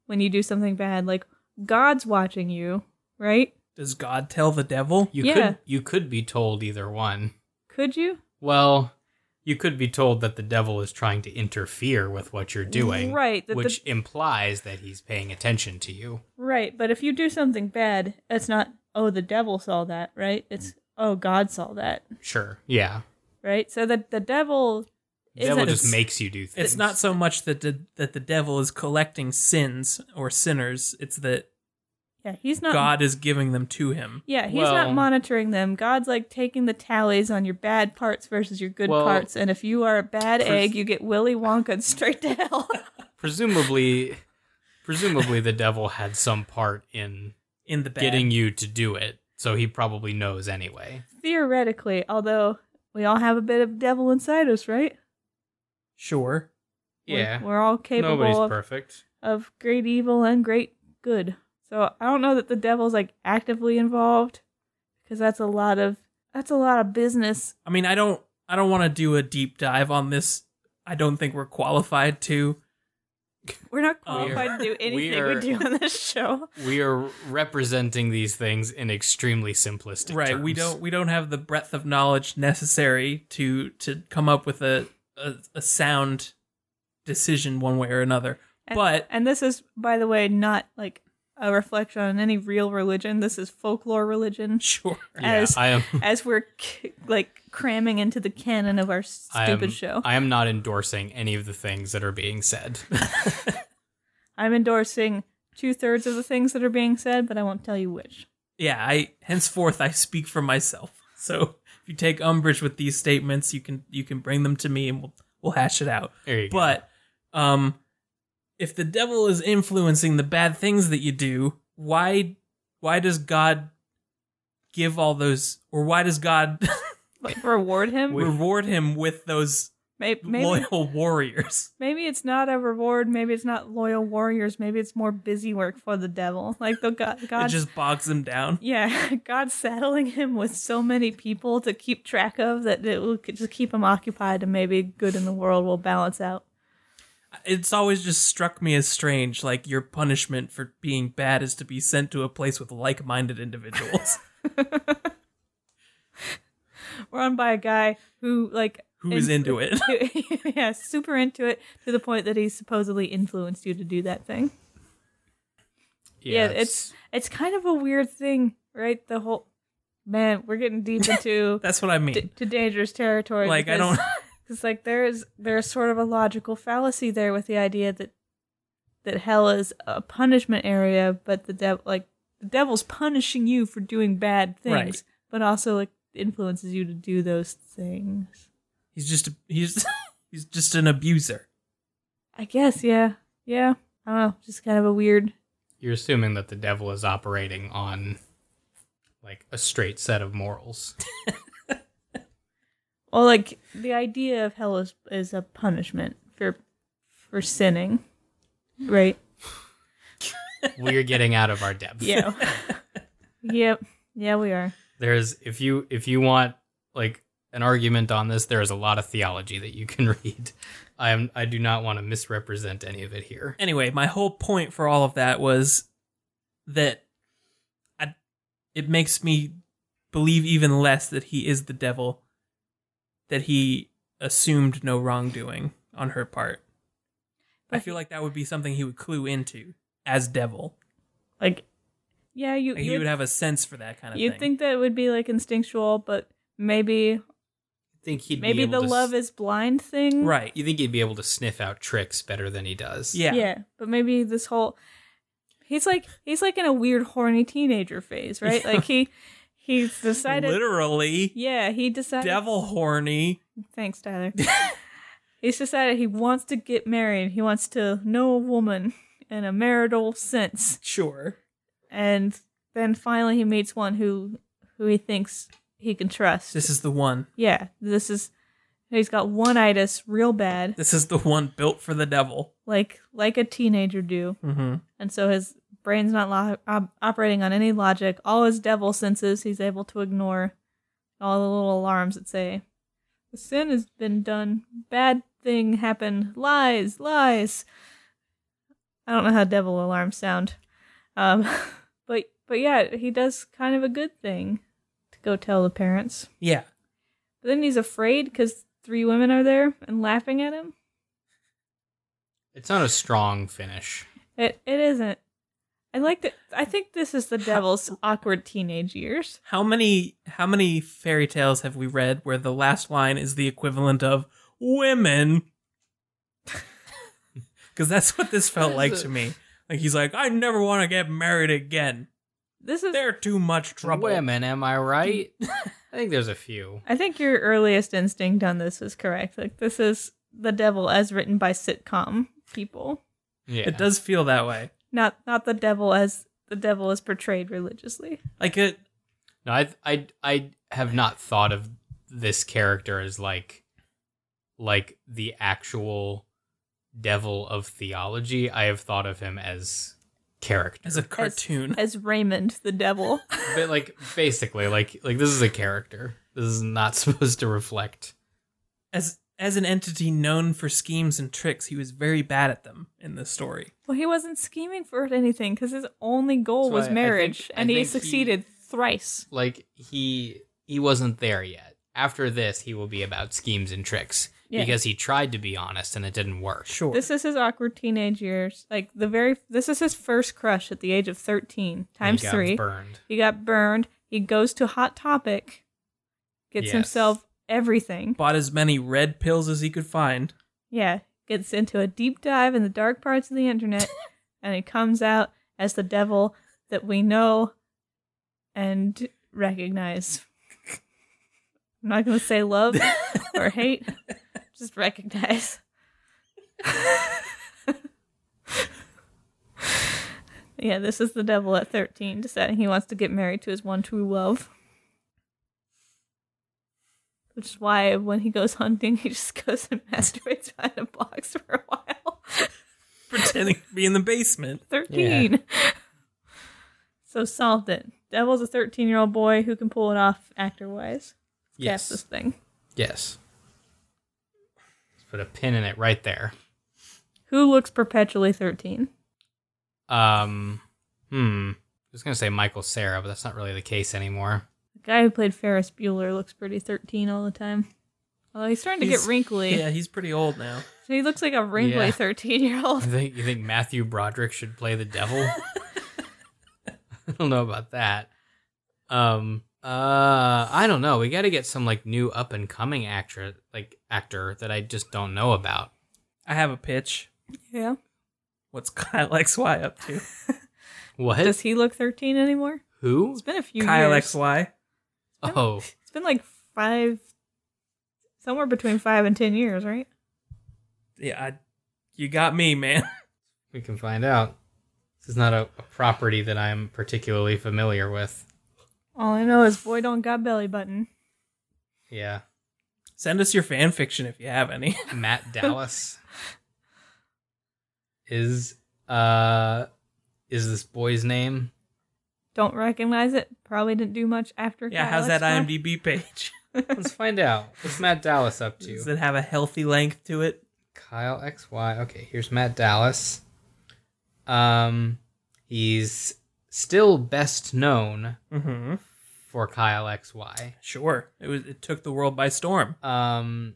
when you do something bad. Like, God's watching you, right? Does God tell the devil? You Yeah. could you could be told either one. Could you? Well, you could be told that the devil is trying to interfere with what you're doing, Right, that the- which implies that he's paying attention to you. Right, but if you do something bad, it's not, oh, the devil saw that, right? It's, oh, God saw that, Sure, yeah. right? So that the devil The devil isn't... just makes you do things. It's not so much that the, that the devil is collecting sins or sinners. It's that Yeah, he's not... God is giving them to him. Yeah, he's Well- not monitoring them. God's like taking the tallies on your bad parts versus your good Well, parts, and if you are a bad pres- egg, you get Willy Wonka straight to hell. Presumably, presumably the devil had some part in In the bad. getting you to do it, so he probably knows anyway. Theoretically, although we all have a bit of devil inside us, right? Sure. We're- Yeah, We're, all capable nobody's of, perfect. of great evil and great good. So I don't know that the devil's like actively involved, because that's a lot of that's a lot of business. I mean, I don't I don't want to do a deep dive on this. I don't think we're qualified to. We're not Um, qualified to do anything we, are- do on this show. We are representing these things in extremely simplistic Right. terms. We don't we don't have the breadth of knowledge necessary to to come up with a a, a sound decision one way or another. And, But and this is, by the way, not like a reflection on any real religion. This is folklore religion. sure. Yeah, as I am. as we're k- like cramming into the canon of our I stupid am, show. I am not endorsing any of the things that are being said. I'm endorsing two thirds of the things that are being said, but I won't tell you which. Yeah, I henceforth I speak for myself. So if you take umbrage with these statements, you can you can bring them to me and we'll we'll hash it out. There you go. But um if the devil is influencing the bad things that you do, why why does God give all those, or why does God Like, reward him? reward him with those Maybe, maybe, loyal warriors? maybe it's not a reward. Maybe it's not loyal warriors. Maybe it's more busy work for the devil. Like the God, It God just bogs him down. yeah, God's saddling him with so many people to keep track of that it will just keep him occupied, and maybe good in the world will balance out. It's always just struck me as strange, like your punishment for being bad is to be sent to a place with like-minded individuals. Run by a guy who like Who is into it. yeah, super into it to the point that he supposedly influenced you to do that thing. Yeah, it's it's kind of a weird thing, right? The whole man, we're getting deep into That's what I mean. d- to dangerous territory. Like, I because- don't- Because like there is there's sort of a logical fallacy there with the idea that that hell is a punishment area, but the devil like the devil's punishing you for doing bad things, Right. but also like influences you to do those things. He's just a, he's he's just an abuser. I guess, yeah, yeah. I don't know, just kind of a weird. You're assuming that the devil is operating on like a straight set of morals. Well, like the idea of hell is is a punishment for for sinning, right? We're getting out of our depth. Yeah. Yep. Yeah, we are. There's if you if you want like an argument on this, there's a lot of theology that you can read. I am I do not want to misrepresent any of it here. Anyway, my whole point for all of that was that I, it makes me believe even less that he is the devil, that he assumed no wrongdoing on her part. I But feel like that would be something he would clue into as devil. Like, yeah, you Like you he would, would have a sense for that kind of you'd thing. think that it would be like instinctual, but maybe I think he'd maybe be able the to love s- is blind thing, Right. You think he'd be able to sniff out tricks better than he does? Yeah. Yeah, but maybe this whole he's like he's like in a weird horny teenager phase, right? Like he he's decided. Literally. Yeah, he decided. Devil horny. Thanks, Tyler. He's decided he wants to get married. He wants to know a woman in a marital sense, Sure. and then finally he meets one who who he thinks he can trust. This is the one. Yeah, this is. He's got one-itis real bad, This is the one built for the devil. like like a teenager do, Mm-hmm. and so his brain's not lo- op- operating on any logic. All his devil senses he's able to ignore. All the little alarms that say, "The sin has been done. Bad thing happened. Lies, lies." I don't know how devil alarms sound. Um, but but yeah, he does kind of a good thing to go tell the parents. Yeah. But then he's afraid because three women are there and laughing at him. It's not a strong finish. It it isn't. I like that. I think this is the devil's awkward teenage years. How many how many fairy tales have we read where the last line is the equivalent of women? Because that's what this felt like to me. Like he's like, I never want to get married again. This is. They're too much trouble. Women, am I right? I think there's a few. I think your earliest instinct on this is correct. Like this is the devil as written by sitcom people. Yeah. It does feel that way. Not not the devil as the devil is portrayed religiously. Like it. No, I I I have not thought of this character as like like the actual devil of theology. I have thought of him as character. As a cartoon. As, as Raymond the devil. But like basically like like this is a character. This is not supposed to reflect. As as an entity known for schemes and tricks, he was very bad at them in this story. Well, he wasn't scheming for anything because his only goal So was I- I marriage, think- I and he think he- succeeded thrice. Like he he wasn't there yet. After this, he will be about schemes and tricks Yeah. because he tried to be honest and it didn't work. Sure. This is his awkward teenage years. Like the very, this is his first crush at the age of thirteen times he got three. burned. He got burned. He goes to Hot Topic, gets Yes. himself everything. Bought as many red pills as he could find. Yeah, gets into a deep dive in the dark parts of the internet, and he comes out as the devil that we know and recognize. I'm not going to say love or hate, just recognize. Yeah, this is the devil at thirteen, deciding he wants to get married to his one true love. Which is why when he goes hunting, he just goes and masturbates behind a box for a while. Pretending to be in the basement. thirteen. So solved it. Devil's a thirteen-year-old boy who can pull it off actor-wise. Yes. Cast this thing. Yes. Let's put a pin in it right there. Who looks perpetually thirteen? Um, hmm. I was going to say Michael Cera, but that's not really the case anymore. The guy who played Ferris Bueller looks pretty thirteen all the time. Although he's starting to He's- get wrinkly. Yeah, he's pretty old now. So he looks like a wrinkly Yeah. thirteen-year-old. You think, you think Matthew Broderick should play the devil? I don't know about that. Um, uh, I don't know. We got to get some like new up and coming actor, like actor that I just don't know about. I have a pitch. Yeah. What's Kyle X Y up to? What? Does he look thirteen anymore? Who? It's been a few Kyle years. X Y. Oh, It's been like five, somewhere between five and ten years, right? Yeah, I, you got me, man. we can find out. This is not a, a property that I'm particularly familiar with. All I know is boy don't got belly button. Yeah. Send us your fan fiction if you have any. Matt Dallas is uh is this boy's name? Don't recognize it. Probably didn't do much after. Yeah, Kyle how's that X Y. IMDb page? Let's find out. What's Matt Dallas up to? Does it have a healthy length to it? Kyle X Y. Okay, here's Matt Dallas. Um, he's still best known Mm-hmm. for Kyle X Y. Sure. It was. It took the world by storm. Um,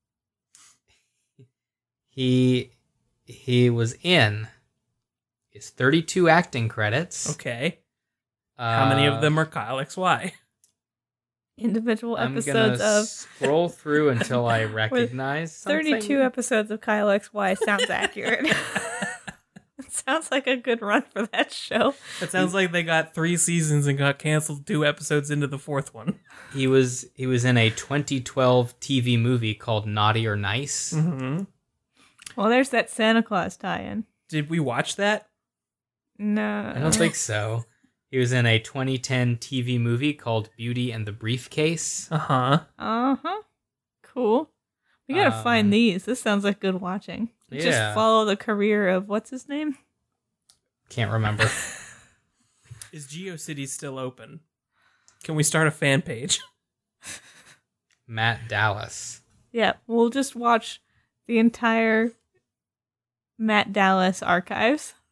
he he was in his thirty-two acting credits. Okay. Uh, How many of them are Kyle X Y? Individual I'm episodes gonna of scroll through until I recognize something. thirty-two episodes of Kyle X Y sounds accurate. It sounds like a good run for that show. It sounds like they got three seasons and got canceled two episodes into the fourth one. He was he was in a twenty twelve T V movie called Naughty or Nice. Mm-hmm. Well, there's that Santa Claus tie-in. Did we watch that? No. I don't think so. He was in a twenty ten T V movie called Beauty and the Briefcase. Uh huh. Uh-huh. Cool. We gotta Um, find these. This sounds like good watching. Yeah. Just follow the career of, what's his name? Can't remember. Is GeoCities still open? Can we start a fan page? Matt Dallas. Yeah, we'll just watch the entire Matt Dallas archives.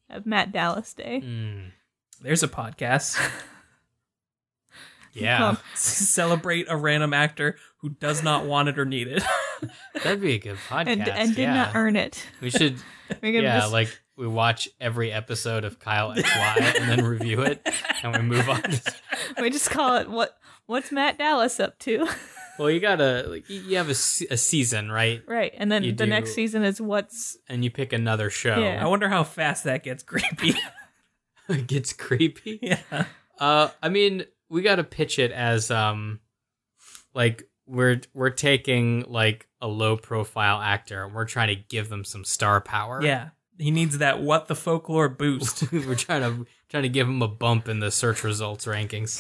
Have Matt Dallas Day. Mm, There's a podcast. yeah, Come. Celebrate a random actor who does not want it or need it. that'd be a good podcast. And, and did yeah. not earn it. We should, We're gonna yeah, just- like we watch every episode of Kyle X Y and then review it, and we move on. we just call it what what's Matt Dallas up to? Well, you gotta, like, you you have a, se- a season, right? Right. And then You the do. next season is what's And you pick another show. Yeah. I wonder how fast that gets creepy. It gets creepy. Yeah. Uh, I mean, we gotta pitch it as um, like we're we're taking like a low profile actor and we're trying to give them some star power. Yeah. He needs that what the folklore boost. We're trying to trying to give him a bump in the search results rankings.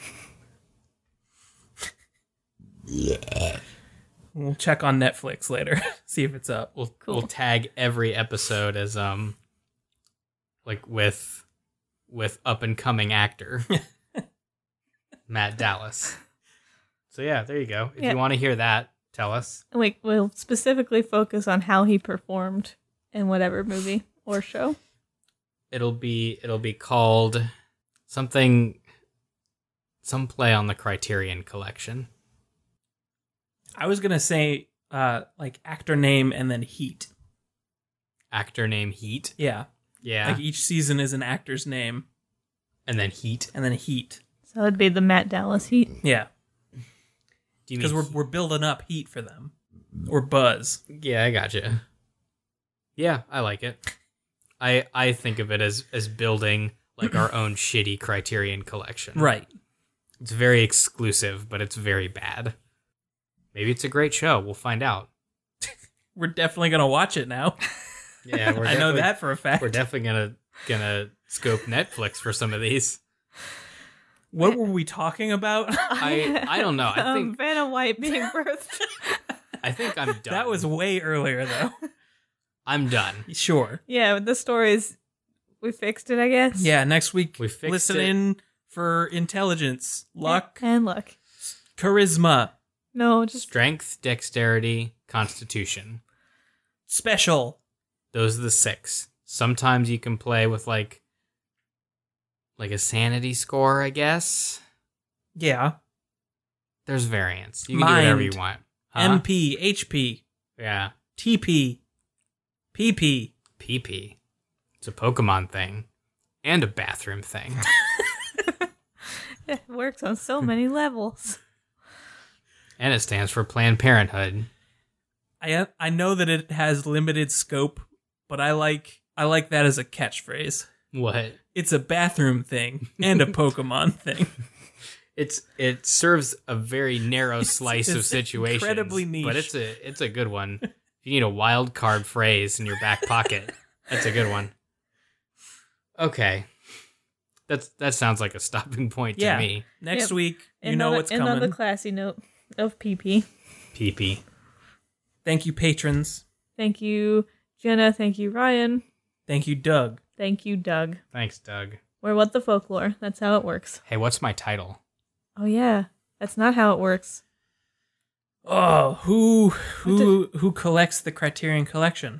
We'll check on Netflix later. See if it's up. We'll Cool. we'll tag every episode as um, like with with up and coming actor Matt Dallas. So yeah, there you go. If Yeah. you want to hear that, tell us. like we'll specifically focus on how he performed in whatever movie or show. It'll be it'll be called something, some play on the Criterion Collection. I was gonna say uh like actor name and then Heat. Actor name Heat. Yeah. Yeah, Like each season is an actor's name and then Heat. and then Heat. So it'd be the Matt Dallas Heat. Yeah. Do you Because mean we're we're building up heat for them. Or buzz. Yeah, I gotcha. Yeah, I like it. I I think of it as as building like our own shitty Criterion Collection. Right. It's very exclusive, but it's very bad. Maybe it's a great show. We'll find out. We're definitely gonna watch it now. Yeah, we're I know definitely- that for a fact. We're definitely gonna gonna scope Netflix for some of these. What were we talking about? I I don't know. I um, think Vanna White being birthed. I think I'm done. That was way earlier though. I'm done. Sure. Yeah, the stories we fixed it, I guess. Yeah, next week We fixed listen it. in for intelligence, luck, and luck. charisma, No, just Strength, dexterity, constitution. special. Those are the six. Sometimes you can play with like like a sanity score, I guess. Yeah. There's variants. You can do whatever you Mind. want. Huh? M P, H P, Yeah. T P, P P. P P. It's a Pokemon thing. And a bathroom thing. it works on so many levels. And it stands for Planned Parenthood. I I know that it has limited scope, but I like I like that as a catchphrase. What? It's a bathroom thing and a Pokemon thing. It's it serves a very narrow slice of it's situations. incredibly niche. But it's a it's a good one. If you need a wild card phrase in your back pocket, that's a good one. Okay. That's that sounds like a stopping point to Yeah. me. Next Yep. week, you And know on, what's and on coming. the classy note of P P. P P. Thank you, patrons. Thank you, Jenna. Thank you, Ryan. Thank you, Doug. Thank you, Doug. Thanks, Doug. We're What the Folklore. That's how it works. Hey, what's my title? Oh, yeah. That's not how it works. Oh, who who who collects the Criterion Collection?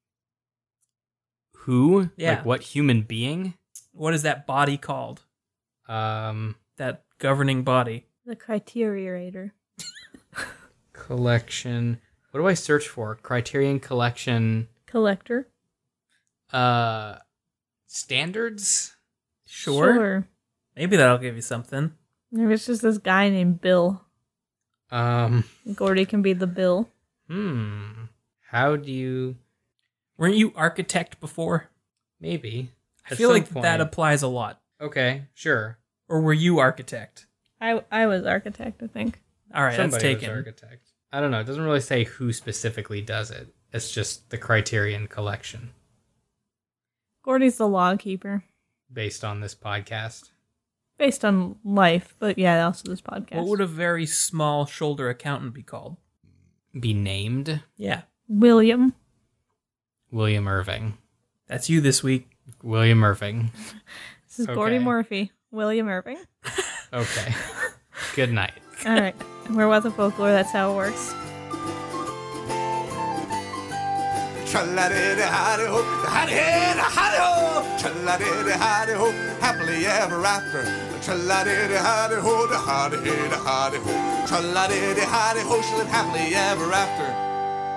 Who? Yeah. Like what human being? What is that body called? Um That governing body? The Criteriator. collection. What do I search for? Criterion Collection Collector. uh standards? Sure. Maybe that'll give you something. Maybe it's just this guy named Bill. Um Gordy can be the Bill. hmm. How do you Weren't you architect before? maybe? I At feel some like point. that applies a lot. Okay, sure. Or were you architect? I I was architect, I think. All right, Somebody that's was taken. architect. I don't know. It doesn't really say who specifically does it. It's just the Criterion Collection Gordy's the log keeper. based on this podcast. Based on life, but yeah, also this podcast. What would a very small shoulder accountant be called? Be named Yeah, William. William Irving. that's you this week. William Irving. This is Gordy Okay. Murphy. William Irving. Okay. Good night. All right. We're What the Folklore. That's how it works. Tra-la-di-di-hi-di-ho, hi-di-hi-di-hi-di-ho. Tra-la-di-di-hi-di-ho, happily ever after. Tra-la-di-di-hi-di-ho, the hi-di-hi-di-hi-di-ho. Tra-la-di-di-hi-di-ho, she lived happily ever after.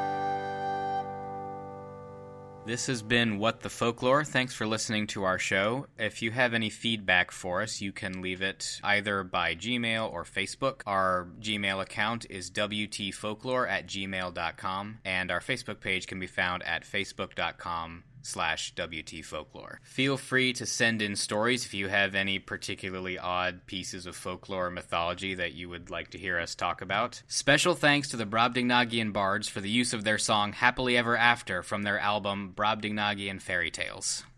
This has been What the Folklore. Thanks for listening to our show. If you have any feedback for us, you can leave it either by Gmail or Facebook. Our Gmail account is w t folklore at gmail dot com, and our Facebook page can be found at facebook dot com slash W T Folklore. Feel free to send in stories if you have any particularly odd pieces of folklore or mythology that you would like to hear us talk about. Special thanks to the Brobdingnagian Bards for the use of their song Happily Ever After from their album Brobdingnagian Fairy Tales.